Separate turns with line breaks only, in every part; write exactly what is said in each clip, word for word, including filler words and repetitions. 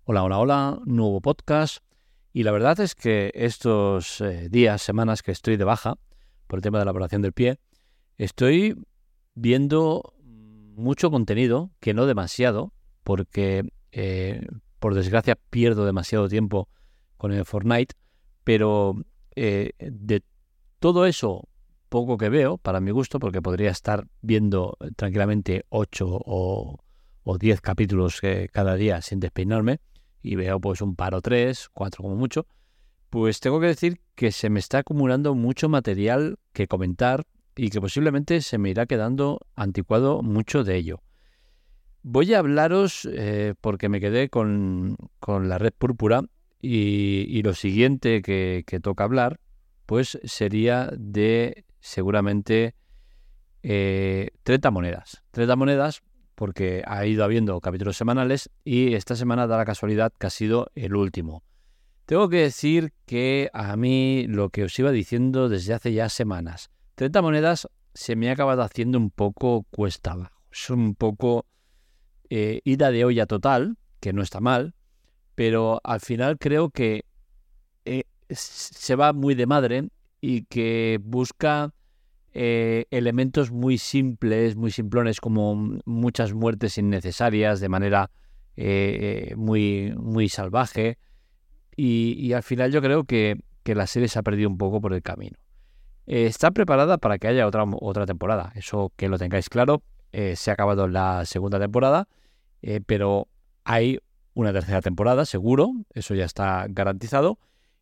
Hola, hola, hola, nuevo podcast. Y la verdad es que estos eh, días, semanas que estoy de baja por el tema de la operación del pie, estoy viendo mucho contenido, que no demasiado, porque eh, por desgracia pierdo demasiado tiempo con el Fortnite, pero eh, de todo eso poco que veo, para mi gusto, porque podría estar viendo eh, tranquilamente ocho o, o diez capítulos eh, cada día sin despeinarme, y veo pues un par o tres, cuatro como mucho, pues tengo que decir que se me está acumulando mucho material que comentar y que posiblemente se me irá quedando anticuado mucho de ello. Voy a hablaros, eh, porque me quedé con, con la red púrpura, y, y lo siguiente que, que toca hablar pues sería de seguramente eh, treinta monedas. treinta monedas porque ha ido habiendo capítulos semanales y esta semana da la casualidad que ha sido el último. Tengo que decir que a mí lo que os iba diciendo desde hace ya semanas, treinta monedas se me ha acabado haciendo un poco cuesta abajo. Es un poco eh, ida de olla total, que no está mal, pero al final creo que eh, se va muy de madre y que busca eh, elementos muy simples, muy simplones, como muchas muertes innecesarias de manera eh, muy, muy salvaje. Y, y al final yo creo que, que la serie se ha perdido un poco por el camino. Eh, está preparada para que haya otra, otra temporada, eso que lo tengáis claro. Eh, se ha acabado la segunda temporada, eh, pero hay una tercera temporada, seguro, eso ya está garantizado.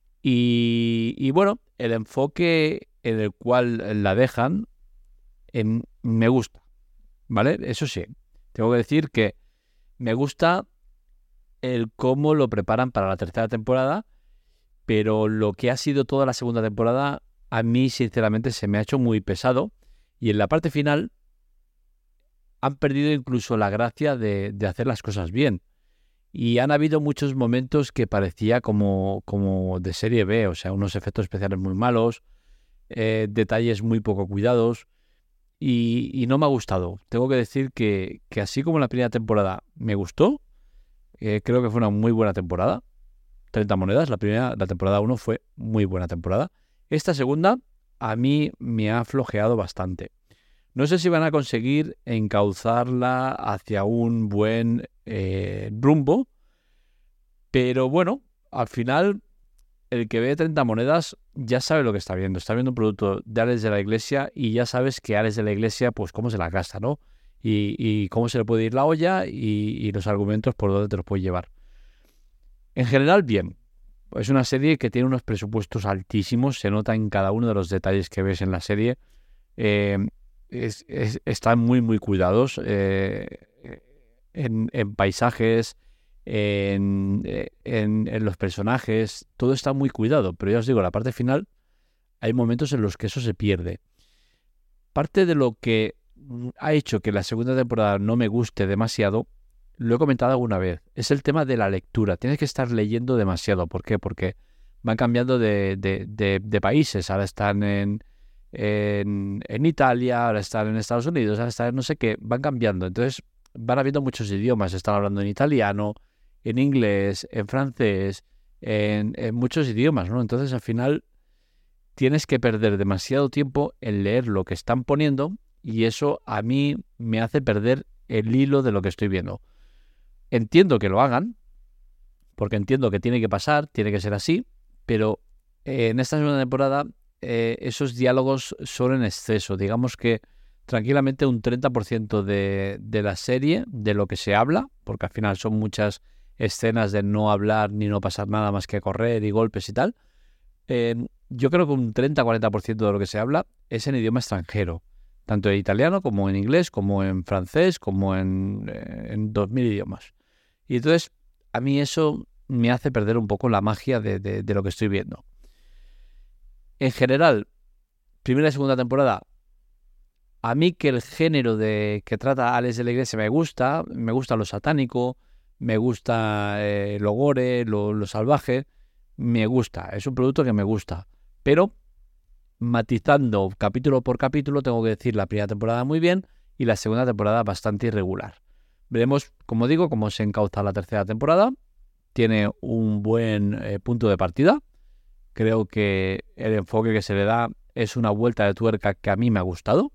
Y, y bueno, el enfoque en el cual la dejan eh, me gusta, ¿vale? Eso sí, tengo que decir que me gusta el cómo lo preparan para la tercera temporada, pero lo que ha sido toda la segunda temporada a mí sinceramente se me ha hecho muy pesado, y en la parte final han perdido incluso la gracia de, de hacer las cosas bien. Y han habido muchos momentos que parecía como, como de serie B, o sea, unos efectos especiales muy malos, eh, detalles muy poco cuidados, y, y no me ha gustado. Tengo que decir que, que así como la primera temporada me gustó, eh, creo que fue una muy buena temporada. treinta monedas, la primera, la temporada uno fue muy buena temporada. Esta segunda a mí me ha flojeado bastante. No sé si van a conseguir encauzarla hacia un buen eh, rumbo, pero bueno, al final el que ve treinta monedas ya sabe lo que está viendo. Está viendo un producto de Alex de la Iglesia y ya sabes que Alex de la Iglesia, pues cómo se la gasta, ¿no? Y, y cómo se le puede ir la olla, y, y los argumentos por dónde te los puede llevar. En general, bien. Es una serie que tiene unos presupuestos altísimos, se nota en cada uno de los detalles que ves en la serie. Eh, es, es, están muy, muy cuidados eh, en, en paisajes, en, en, en los personajes, todo está muy cuidado, pero ya os digo, la parte final hay momentos en los que eso se pierde. Parte de lo que ha hecho que la segunda temporada no me guste demasiado, lo he comentado alguna vez, es el tema de la lectura. Tienes que estar leyendo demasiado. ¿Por qué? Porque van cambiando de, de, de, de países. Ahora están en, en, en Italia, ahora están en Estados Unidos, ahora están en no sé qué. Van cambiando. Entonces van habiendo muchos idiomas. Están hablando en italiano, en inglés, en francés, en, en muchos idiomas, ¿no? Entonces al final tienes que perder demasiado tiempo en leer lo que están poniendo, y eso a mí me hace perder el hilo de lo que estoy viendo. Entiendo que lo hagan, porque entiendo que tiene que pasar, tiene que ser así, pero eh, en esta segunda temporada eh, esos diálogos son en exceso. Digamos que tranquilamente un treinta por ciento de, de la serie, de lo que se habla, porque al final son muchas escenas de no hablar ni no pasar nada más que correr y golpes y tal, eh, yo creo que un treinta a cuarenta por ciento de lo que se habla es en idioma extranjero, tanto en italiano como en inglés, como en francés, como en, eh, en dos mil idiomas. Y entonces a mí eso me hace perder un poco la magia de, de, de lo que estoy viendo. En general, primera y segunda temporada, a mí que el género de que trata Alex de la Iglesia me gusta, me gusta lo satánico, me gusta eh, lo gore, lo, lo salvaje, me gusta, es un producto que me gusta, pero matizando capítulo por capítulo, tengo que decir la primera temporada muy bien y la segunda temporada bastante irregular. Veremos, como digo, cómo se encauza la tercera temporada, tiene un buen eh, punto de partida. Creo que el enfoque que se le da es una vuelta de tuerca que a mí me ha gustado.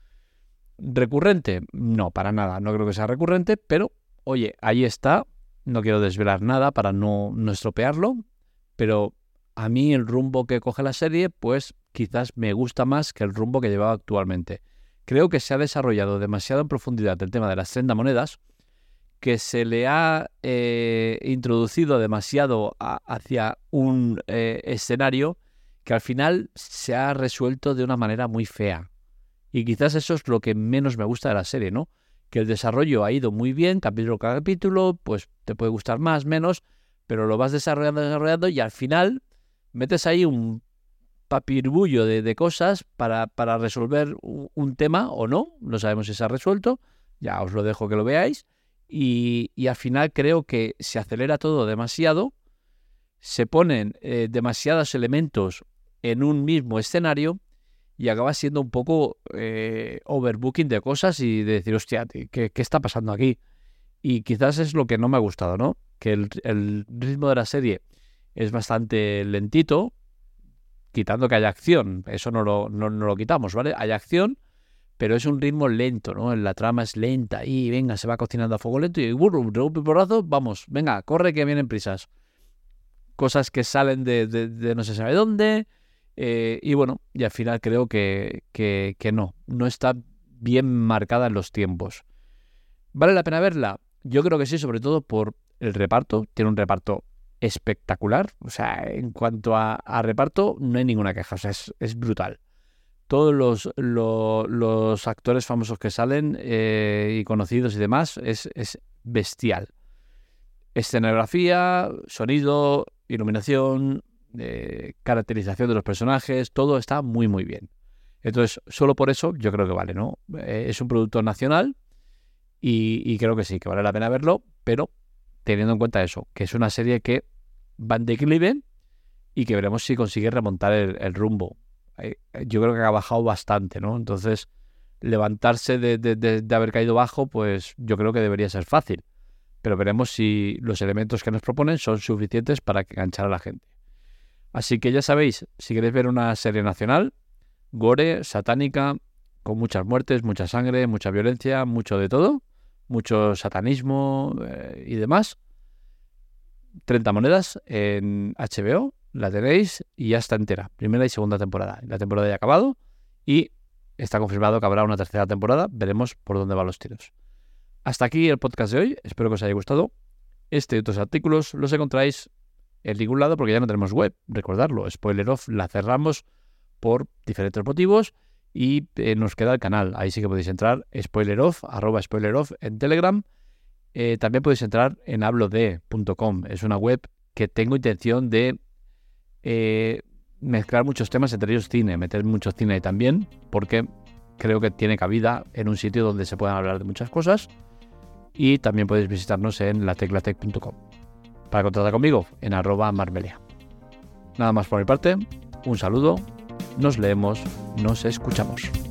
¿Recurrente? No, para nada. No creo que sea recurrente, pero oye, ahí está. No quiero desvelar nada para no, no estropearlo, pero a mí el rumbo que coge la serie, pues quizás me gusta más que el rumbo que llevaba actualmente. Creo que se ha desarrollado demasiado en profundidad el tema de las treinta monedas, que se le ha eh, introducido demasiado a, hacia un eh, escenario que al final se ha resuelto de una manera muy fea. Y quizás eso es lo que menos me gusta de la serie, ¿no? Que el desarrollo ha ido muy bien, capítulo a capítulo, pues te puede gustar más, menos, pero lo vas desarrollando, desarrollando y al final metes ahí un papirbullo de, de cosas para, para resolver un, un tema o no, no sabemos si se ha resuelto, ya os lo dejo que lo veáis, y, y al final creo que se acelera todo demasiado, se ponen eh, demasiados elementos en un mismo escenario y acaba siendo un poco eh, overbooking de cosas y de decir, hostia, ¿qué, qué está pasando aquí? Y quizás es lo que no me ha gustado, ¿no? Que el, el ritmo de la serie es bastante lentito, quitando que haya acción, eso no lo, no, no lo quitamos, ¿vale? Hay acción, pero es un ritmo lento, ¿no? La trama es lenta y venga, se va cocinando a fuego lento y burro, porrazo, vamos, venga, corre que vienen prisas. Cosas que salen de, de, de no se sabe dónde, eh, y bueno, y al final creo que, que, que no, no está bien marcada en los tiempos. ¿Vale la pena verla? Yo creo que sí, sobre todo por el reparto, tiene un reparto espectacular, o sea, en cuanto a, a reparto no hay ninguna queja, o sea, es, es brutal. Todos los, lo, los actores famosos que salen eh, y conocidos y demás es, es bestial. Escenografía, sonido, iluminación, eh, caracterización de los personajes, todo está muy muy bien. Entonces, solo por eso yo creo que vale, ¿no? Eh, es un producto nacional y, y creo que sí, que vale la pena verlo, pero teniendo en cuenta eso, que es una serie que va en declive y que veremos si consigue remontar el, el rumbo. Eh, yo creo que ha bajado bastante, ¿no? Entonces, levantarse de, de, de, de haber caído bajo, pues yo creo que debería ser fácil. Pero veremos si los elementos que nos proponen son suficientes para enganchar a la gente. Así que ya sabéis, si queréis ver una serie nacional, gore, satánica, con muchas muertes, mucha sangre, mucha violencia, mucho de todo, mucho satanismo eh, y demás, treinta monedas en H B O, la tenéis y ya está entera, primera y segunda temporada. La temporada ya ha acabado y está confirmado que habrá una tercera temporada, veremos por dónde van los tiros. Hasta aquí el podcast de hoy, espero que os haya gustado. Este y otros artículos los encontráis en ningún lado porque ya no tenemos web, recordadlo, Spoiler Off la cerramos por diferentes motivos y eh, nos queda el canal, ahí sí que podéis entrar, Spoiler Off, arroba Spoiler Off en Telegram. Eh, también podéis entrar en hablode punto com, es una web que tengo intención de eh, mezclar muchos temas, entre ellos cine, meter mucho cine ahí también, porque creo que tiene cabida en un sitio donde se puedan hablar de muchas cosas. Y también podéis visitarnos en la teclatec punto com. Para contactar conmigo, en arroba marmelia. Nada más por mi parte, un saludo, nos leemos, nos escuchamos.